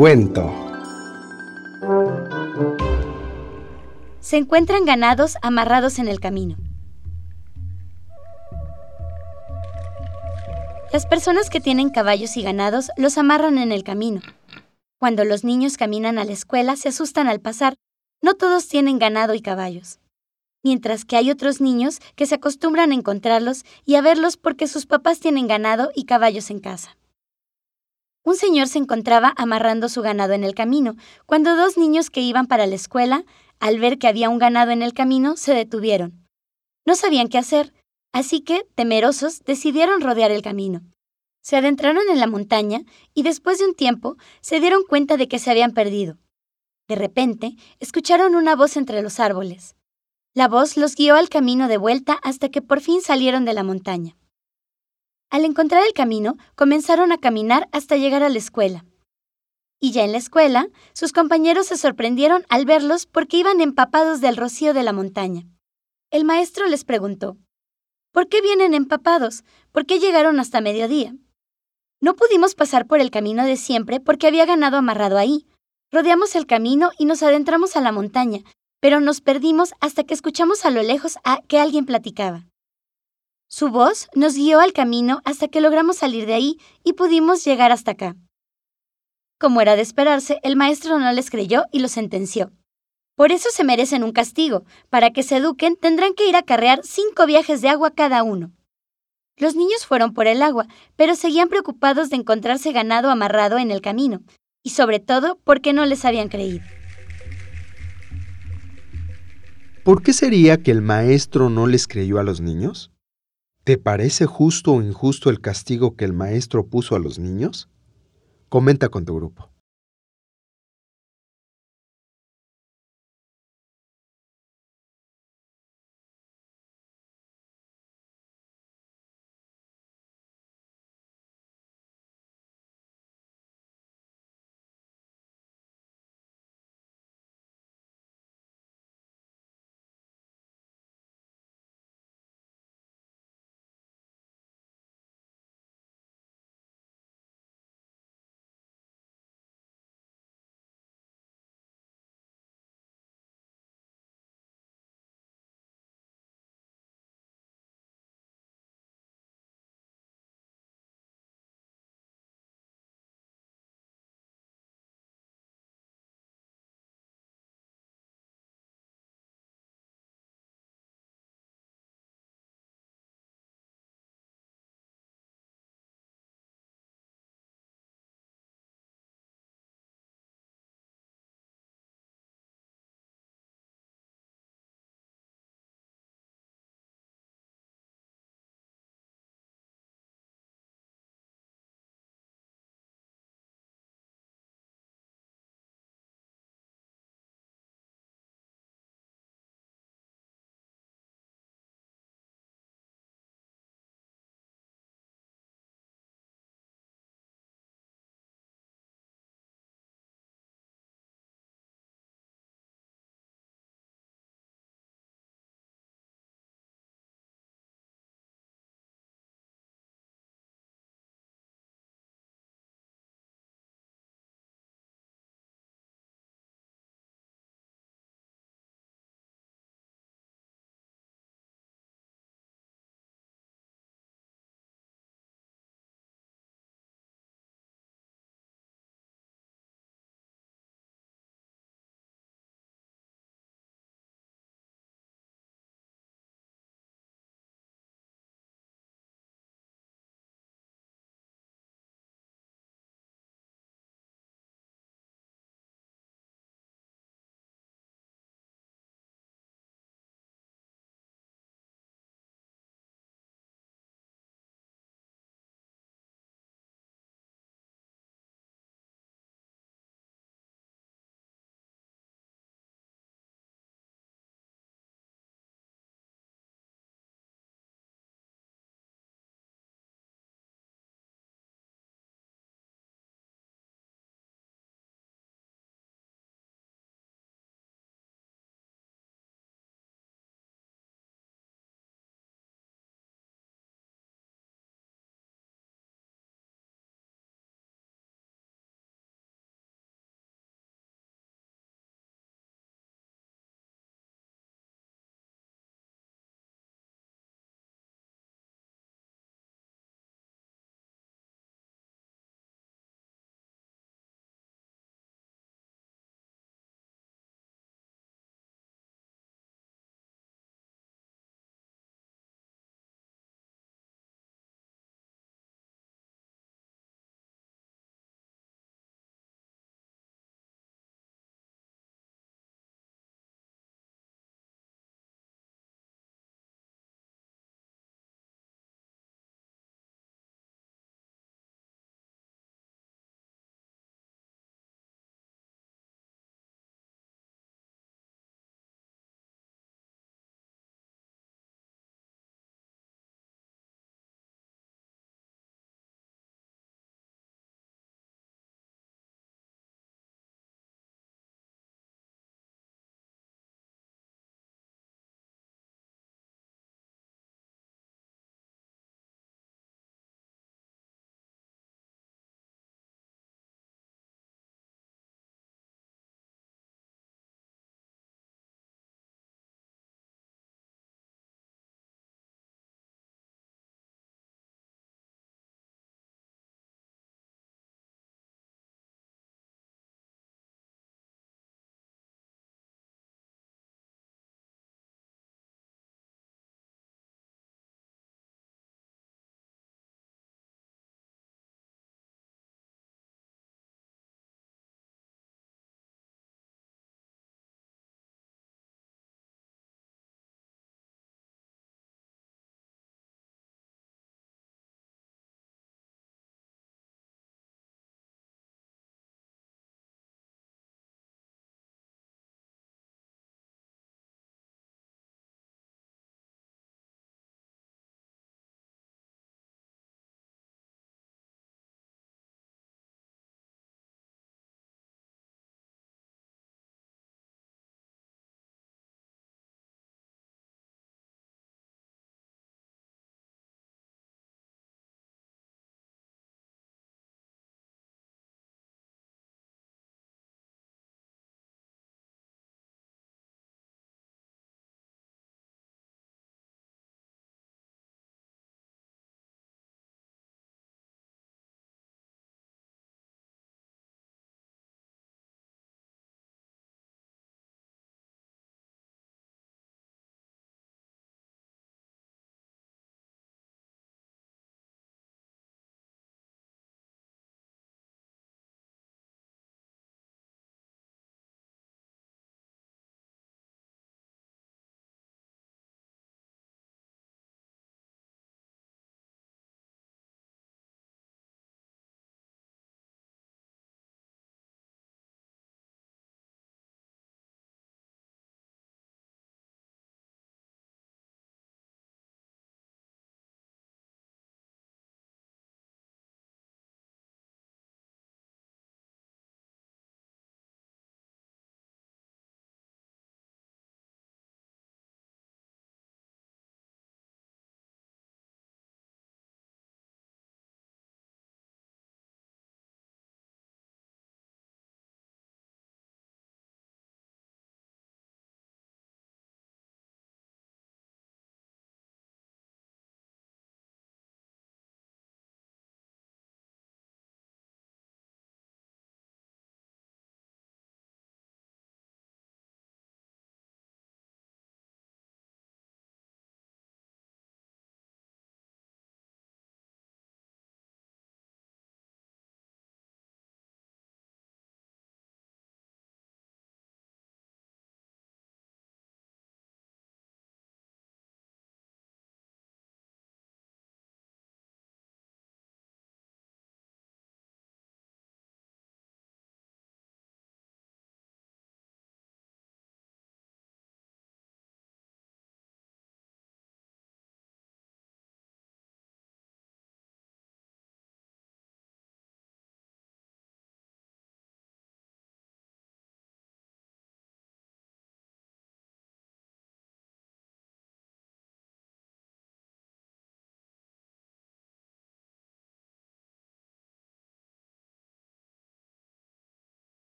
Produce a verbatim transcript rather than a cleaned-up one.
cuento. Se encuentran ganados amarrados en el camino. Las personas que tienen caballos y ganados los amarran en el camino. Cuando los niños caminan a la escuela se asustan al pasar. No todos tienen ganado y caballos. Mientras que hay otros niños que se acostumbran a encontrarlos y a verlos porque sus papás tienen ganado y caballos en casa. Un señor se encontraba amarrando su ganado en el camino, cuando dos niños que iban para la escuela, al ver que había un ganado en el camino, se detuvieron. No sabían qué hacer, así que, temerosos, decidieron rodear el camino. Se adentraron en la montaña y después de un tiempo se dieron cuenta de que se habían perdido. De repente, escucharon una voz entre los árboles. La voz los guió al camino de vuelta hasta que por fin salieron de la montaña. Al encontrar el camino, comenzaron a caminar hasta llegar a la escuela. Y ya en la escuela, sus compañeros se sorprendieron al verlos porque iban empapados del rocío de la montaña. El maestro les preguntó, ¿por qué vienen empapados? ¿Por qué llegaron hasta mediodía? No pudimos pasar por el camino de siempre porque había ganado amarrado ahí. Rodeamos el camino y nos adentramos a la montaña, pero nos perdimos hasta que escuchamos a lo lejos a que alguien platicaba. Su voz nos guió al camino hasta que logramos salir de ahí y pudimos llegar hasta acá. Como era de esperarse, el maestro no les creyó y los sentenció. Por eso se merecen un castigo. Para que se eduquen, tendrán que ir a carrear cinco viajes de agua cada uno. Los niños fueron por el agua, pero seguían preocupados de encontrarse ganado amarrado en el camino, y sobre todo porque no les habían creído. ¿Por qué sería que el maestro no les creyó a los niños? ¿Te parece justo o injusto el castigo que el maestro puso a los niños? Comenta con tu grupo.